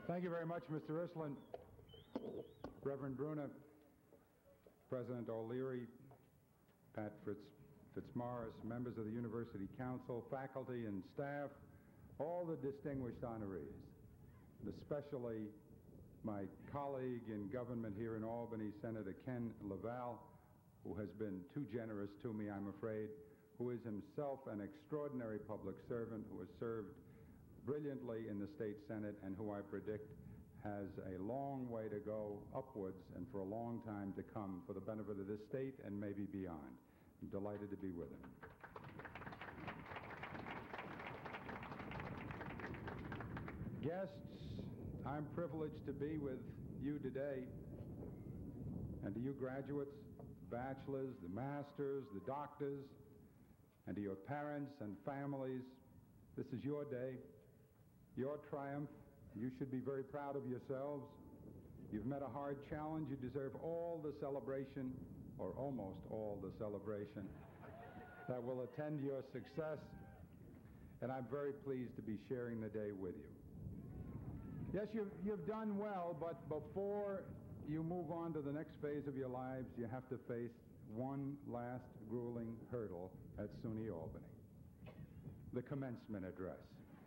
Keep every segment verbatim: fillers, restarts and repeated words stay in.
Thank you very much, Mister Ursuline. Reverend Bruna, President O'Leary, Pat Fitz, Fitzmaurice, members of the University Council, faculty and staff, all the distinguished honorees, and especially my colleague in government here in Albany, Senator Ken LaValle, who has been too generous to me, I'm afraid, who is himself an extraordinary public servant, who has served brilliantly in the state Senate, and who I predict has a long way to go upwards and for a long time to come for the benefit of this state and maybe beyond. I'm delighted to be with him. Guests, I'm privileged to be with you today, and to you graduates, the bachelors, the masters, the doctors, and to your parents and families. This is your day, your triumph. You should be very proud of yourselves. You've met a hard challenge. You deserve all the celebration, or almost all the celebration, that will attend your success, and I'm very pleased to be sharing the day with you. Yes, you've, you've done well, but before you move on to the next phase of your lives, you have to face one last grueling hurdle at SUNY Albany: the commencement address.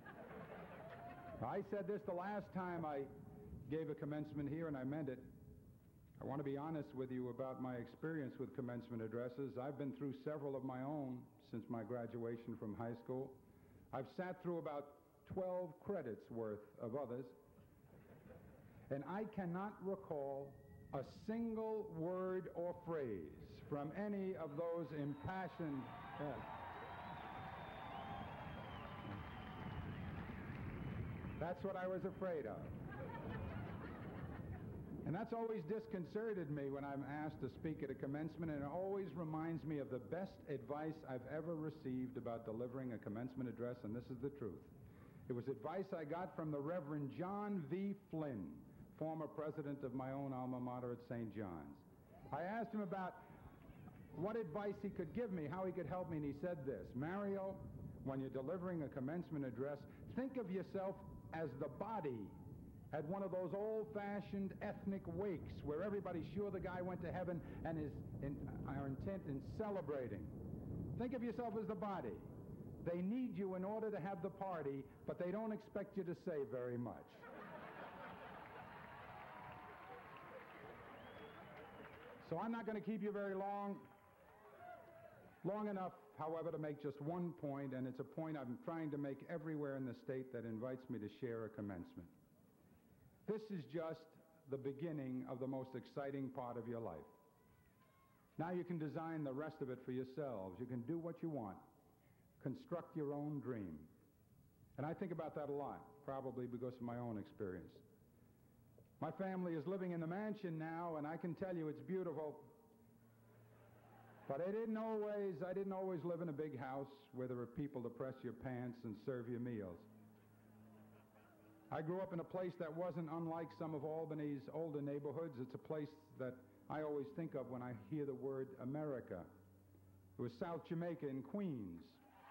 I said this the last time I gave a commencement here, and I meant it. I want to be honest with you about my experience with commencement addresses. I've been through several of my own since my graduation from high school. I've sat through about twelve credits worth of others, and I cannot recall a single word or phrase from any of those impassioned... Uh, That's what I was afraid of. And that's always disconcerted me when I'm asked to speak at a commencement, and it always reminds me of the best advice I've ever received about delivering a commencement address, and this is the truth. It was advice I got from the Reverend John V. Flynn, former president of my own alma mater at Saint John's. I asked him about what advice he could give me, how he could help me, and he said this: Mario, when you're delivering a commencement address, think of yourself as the body at one of those old-fashioned ethnic wakes where everybody's sure the guy went to heaven and is in, are intent in celebrating. Think of yourself as the body. They need you in order to have the party, but they don't expect you to say very much. So I'm not going to keep you very long. Long enough, however, to make just one point, and it's a point I'm trying to make everywhere in the state that invites me to share a commencement. This is just the beginning of the most exciting part of your life. Now you can design the rest of it for yourselves. You can do what you want. Construct your own dream. And I think about that a lot, probably because of my own experience. My family is living in the mansion now, and I can tell you it's beautiful. But I didn't always, I didn't always live in a big house where there were people to press your pants and serve you meals. I grew up in a place that wasn't unlike some of Albany's older neighborhoods. It's a place that I always think of when I hear the word America. It was South Jamaica in Queens.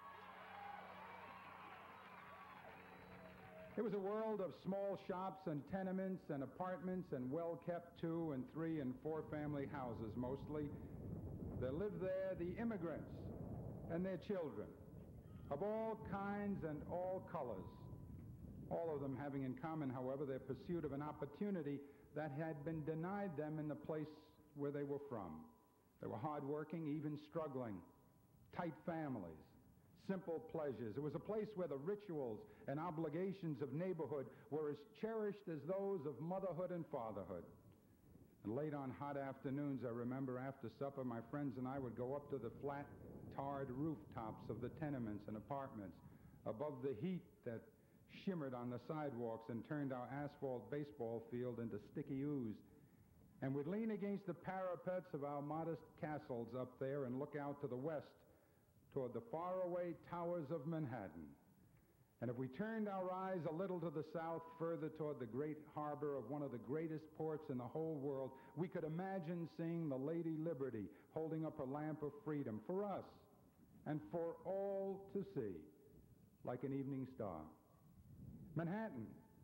It was a world of small shops and tenements and apartments and well-kept two and three and four family houses mostly. There lived there the immigrants and their children of all kinds and all colors, all of them having in common, however, their pursuit of an opportunity that had been denied them in the place where they were from. They were hardworking, even struggling, tight families, simple pleasures. It was a place where the rituals and obligations of neighborhood were as cherished as those of motherhood and fatherhood. And late on hot afternoons, I remember after supper, my friends and I would go up to the flat, tarred rooftops of the tenements and apartments above the heat that shimmered on the sidewalks and turned our asphalt baseball field into sticky ooze. And we'd lean against the parapets of our modest castles up there and look out to the west toward the faraway towers of Manhattan. And if we turned our eyes a little to the south, further toward the great harbor of one of the greatest ports in the whole world, we could imagine seeing the Lady Liberty holding up her lamp of freedom for us and for all to see, like an evening star. Manhattan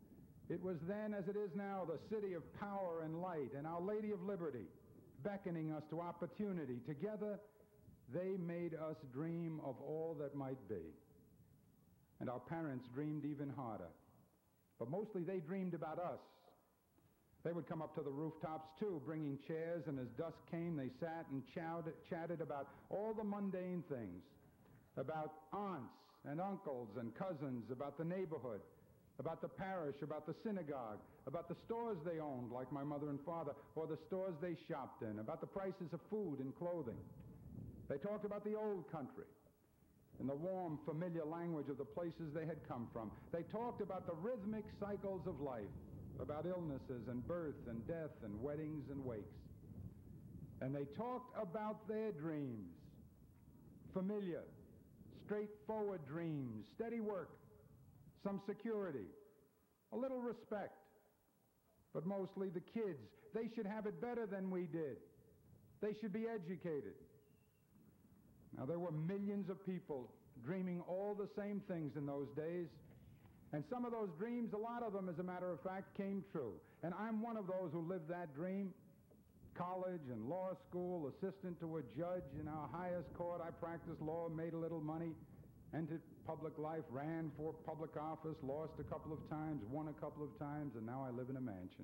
It was then, as it is now, the city of power and light, and Our Lady of Liberty, beckoning us to opportunity. Together, they made us dream of all that might be. And our parents dreamed even harder. But mostly they dreamed about us. They would come up to the rooftops, too, bringing chairs, and as dusk came, they sat and chowed, chatted about all the mundane things, about aunts and uncles and cousins, about the neighborhood, about the parish, about the synagogue, about the stores they owned, like my mother and father, or the stores they shopped in, about the prices of food and clothing. They talked about the old country and the warm, familiar language of the places they had come from. They talked about the rhythmic cycles of life, about illnesses and birth and death and weddings and wakes. And they talked about their dreams, familiar, straightforward dreams, steady work, some security, a little respect, but mostly the kids. They should have it better than we did. They should be educated. Now, there were millions of people dreaming all the same things in those days, and some of those dreams, a lot of them, as a matter of fact, came true. And I'm one of those who lived that dream. College and law school, assistant to a judge in our highest court. I practiced law, made a little money, entered public life, ran for public office, lost a couple of times, won a couple of times, and now I live in a mansion.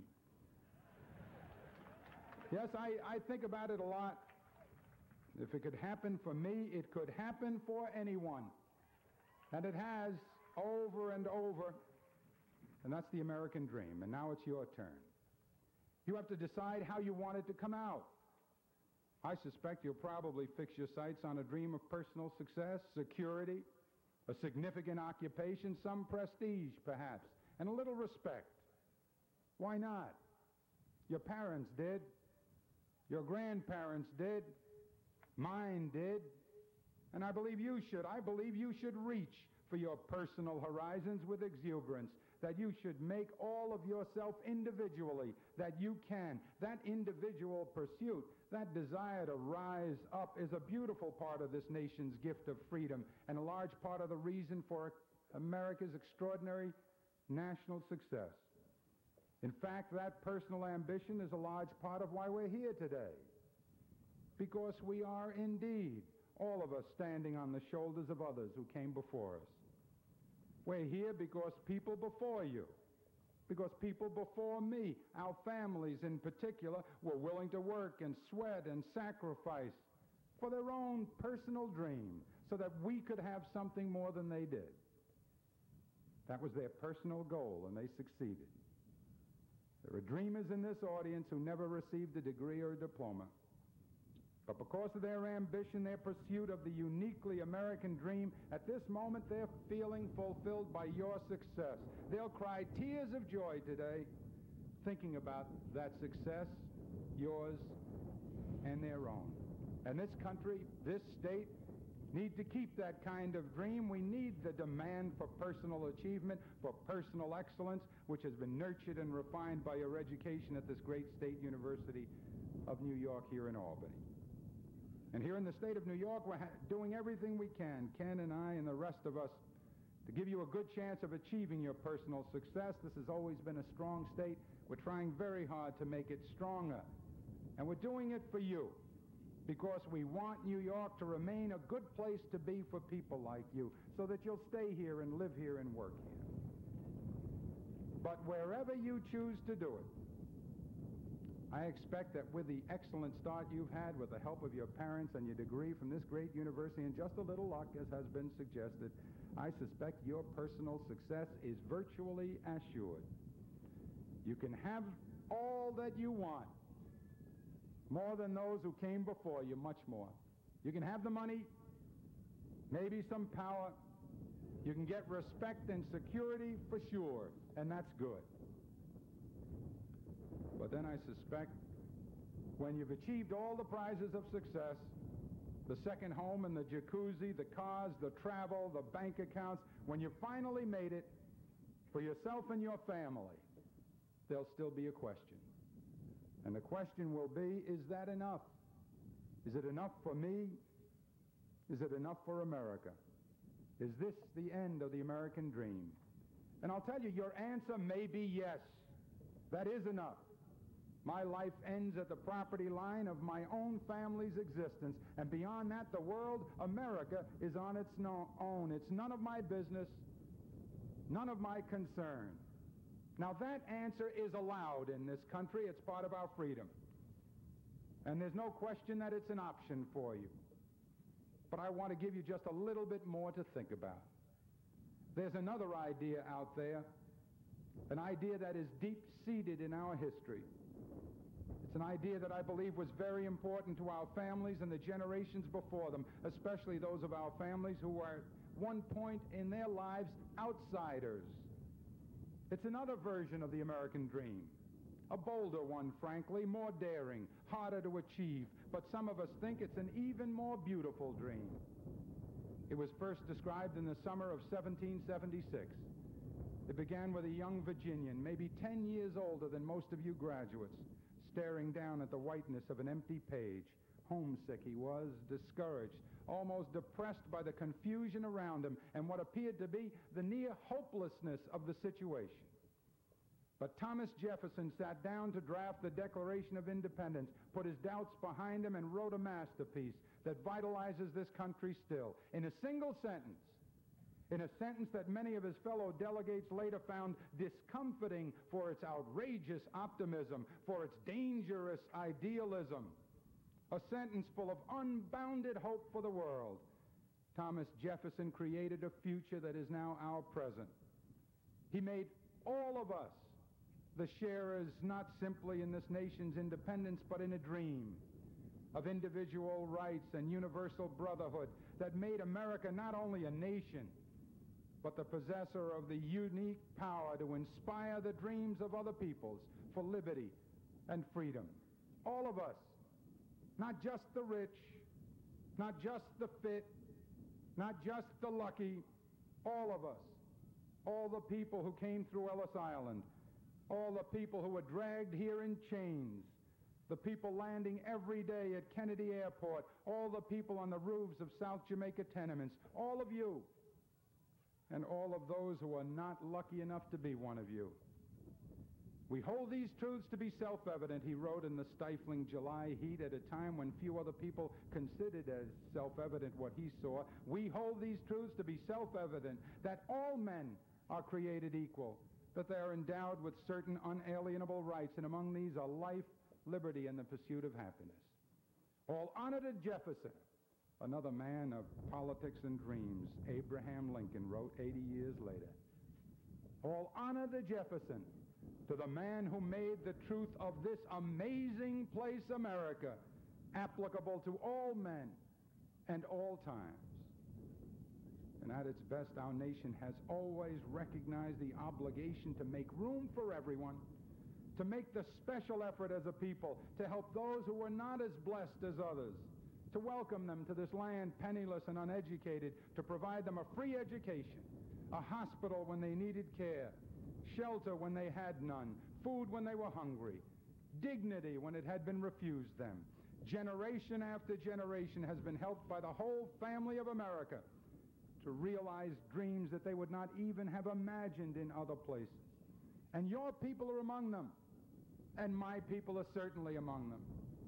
Yes, I, I think about it a lot. If it could happen for me, it could happen for anyone. And it has over and over. And that's the American dream. And now it's your turn. You have to decide how you want it to come out. I suspect you'll probably fix your sights on a dream of personal success, security, a significant occupation, some prestige, perhaps, and a little respect. Why not? Your parents did. Your grandparents did. Mine did. And I believe you should. I believe you should reach for your personal horizons with exuberance, that you should make all of yourself individually, that you can. That individual pursuit, that desire to rise up is a beautiful part of this nation's gift of freedom and a large part of the reason for America's extraordinary national success. In fact, that personal ambition is a large part of why we're here today. Because we are indeed, all of us, standing on the shoulders of others who came before us. We're here because people before you, because people before me, our families in particular, were willing to work and sweat and sacrifice for their own personal dream so that we could have something more than they did. That was their personal goal, and they succeeded. There are dreamers in this audience who never received a degree or a diploma. But because of their ambition, their pursuit of the uniquely American dream, at this moment they're feeling fulfilled by your success. They'll cry tears of joy today thinking about that success, yours and their own. And this country, this state, need to keep that kind of dream. We need the demand for personal achievement, for personal excellence, which has been nurtured and refined by your education at this great state university of New York here in Albany. And here in the state of New York, we're ha- doing everything we can, Ken and I and the rest of us, to give you a good chance of achieving your personal success. This has always been a strong state. We're trying very hard to make it stronger. And we're doing it for you, because we want New York to remain a good place to be for people like you, so that you'll stay here and live here and work here. But wherever you choose to do it, I expect that with the excellent start you've had with the help of your parents and your degree from this great university and just a little luck, as has been suggested, I suspect your personal success is virtually assured. You can have all that you want, more than those who came before you, much more. You can have the money, maybe some power. You can get respect and security for sure, and that's good. But then I suspect when you've achieved all the prizes of success, the second home and the jacuzzi, the cars, the travel, the bank accounts, when you finally made it for yourself and your family, there'll still be a question. And the question will be, is that enough? Is it enough for me? Is it enough for America? Is this the end of the American dream? And I'll tell you, your answer may be yes. That is enough. My life ends at the property line of my own family's existence. And beyond that, the world, America, is on its no- own. It's none of my business, none of my concern. Now, that answer is allowed in this country. It's part of our freedom. And there's no question that it's an option for you. But I want to give you just a little bit more to think about. There's another idea out there, an idea that is deep-seated in our history. It's an idea that I believe was very important to our families and the generations before them, especially those of our families who were at one point in their lives outsiders. It's another version of the American dream, a bolder one, frankly, more daring, harder to achieve, but some of us think it's an even more beautiful dream. It was first described in the summer of seventeen seventy-six. It began with a young Virginian, maybe ten years older than most of you graduates, staring down at the whiteness of an empty page. Homesick he was, discouraged, almost depressed by the confusion around him and what appeared to be the near hopelessness of the situation. But Thomas Jefferson sat down to draft the Declaration of Independence, put his doubts behind him, and wrote a masterpiece that vitalizes this country still. In a single sentence, in a sentence that many of his fellow delegates later found discomforting for its outrageous optimism, for its dangerous idealism. A sentence full of unbounded hope for the world. Thomas Jefferson created a future that is now our present. He made all of us the sharers not simply in this nation's independence, but in a dream of individual rights and universal brotherhood that made America not only a nation, but the possessor of the unique power to inspire the dreams of other peoples for liberty and freedom. All of us, not just the rich, not just the fit, not just the lucky, all of us, all the people who came through Ellis Island, all the people who were dragged here in chains, the people landing every day at Kennedy Airport, all the people on the roofs of South Jamaica tenements, all of you, and all of those who are not lucky enough to be one of you. We hold these truths to be self-evident, he wrote in the stifling July heat at a time when few other people considered as self-evident what he saw. We hold these truths to be self-evident, that all men are created equal, that they are endowed with certain unalienable rights, and among these are life, liberty, and the pursuit of happiness. All honor to Jefferson, another man of politics and dreams, Abraham Lincoln wrote eighty years later. All honor to Jefferson, to the man who made the truth of this amazing place, America, applicable to all men and all times. And at its best, our nation has always recognized the obligation to make room for everyone, to make the special effort as a people to help those who were not as blessed as others, to welcome them to this land penniless and uneducated, to provide them a free education, a hospital when they needed care, shelter when they had none, food when they were hungry, dignity when it had been refused them. Generation after generation has been helped by the whole family of America to realize dreams that they would not even have imagined in other places. And your people are among them, and my people are certainly among them.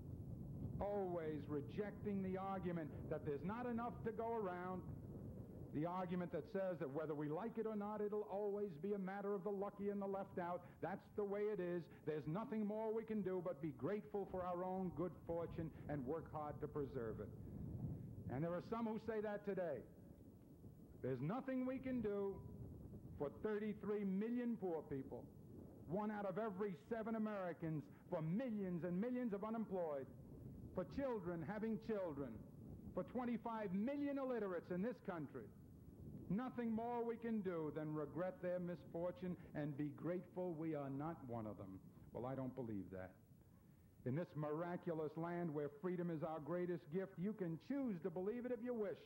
Always rejecting the argument that there's not enough to go around, the argument that says that whether we like it or not, it'll always be a matter of the lucky and the left out. That's the way it is. There's nothing more we can do but be grateful for our own good fortune and work hard to preserve it. And there are some who say that today. There's nothing we can do for thirty-three million poor people, one out of every seven Americans, for millions and millions of unemployed, for children having children, for twenty-five million illiterates in this country. Nothing more we can do than regret their misfortune and be grateful we are not one of them. Well, I don't believe that. In this miraculous land where freedom is our greatest gift, you can choose to believe it if you wish.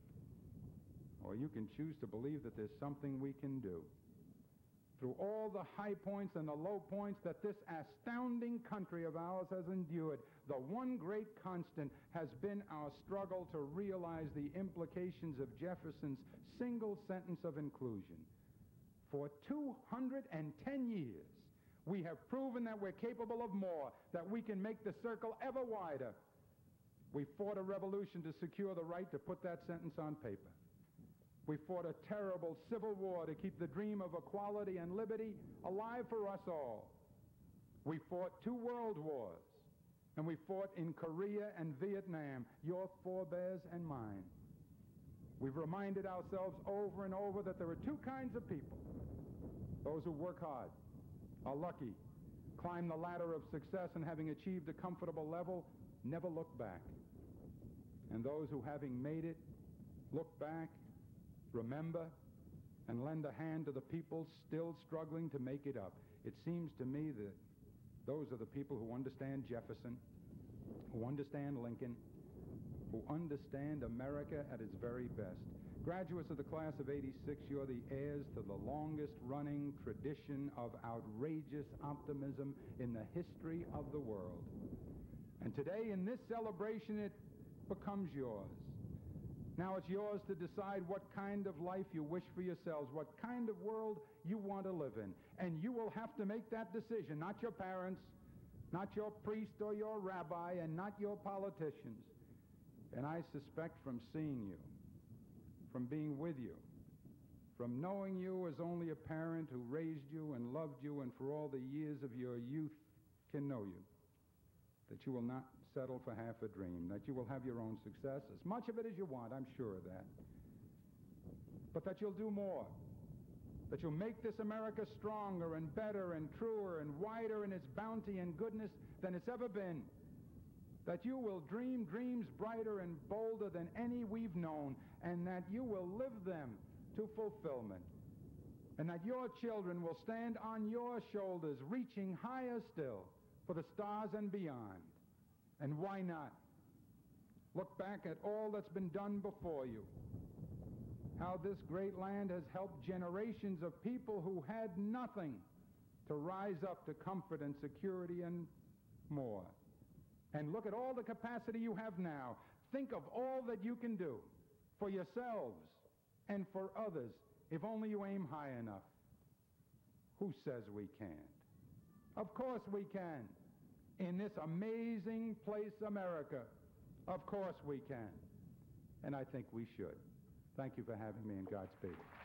Or you can choose to believe that there's something we can do. Through all the high points and the low points that this astounding country of ours has endured, the one great constant has been our struggle to realize the implications of Jefferson's single sentence of inclusion. For two hundred ten years, we have proven that we're capable of more, that we can make the circle ever wider. We fought a revolution to secure the right to put that sentence on paper. We fought a terrible civil war to keep the dream of equality and liberty alive for us all. We fought two world wars, and we fought in Korea and Vietnam, your forebears and mine. We've reminded ourselves over and over that there are two kinds of people: those who work hard, are lucky, climb the ladder of success, and having achieved a comfortable level, never look back. And those who, having made it, look back, remember, and lend a hand to the people still struggling to make it up. It seems to me that those are the people who understand Jefferson, who understand Lincoln, who understand America at its very best. Graduates of the class of eighty-six, you're the heirs to the longest-running tradition of outrageous optimism in the history of the world. And today, in this celebration, it becomes yours. Now it's yours to decide what kind of life you wish for yourselves, what kind of world you want to live in. And you will have to make that decision, not your parents, not your priest or your rabbi, and not your politicians. And I suspect from seeing you, from being with you, from knowing you as only a parent who raised you and loved you and for all the years of your youth can know you, that you will not settle for half a dream, that you will have your own success, as much of it as you want, I'm sure of that, but that you'll do more, that you'll make this America stronger and better and truer and wider in its bounty and goodness than it's ever been, that you will dream dreams brighter and bolder than any we've known, and that you will live them to fulfillment, and that your children will stand on your shoulders, reaching higher still for the stars and beyond. And why not? Look back at all that's been done before you, how this great land has helped generations of people who had nothing to rise up to comfort and security and more. And look at all the capacity you have now. Think of all that you can do for yourselves and for others if only you aim high enough. Who says we can't? Of course we can. In this amazing place, America, of course we can. And I think we should. Thank you for having me, and Godspeed.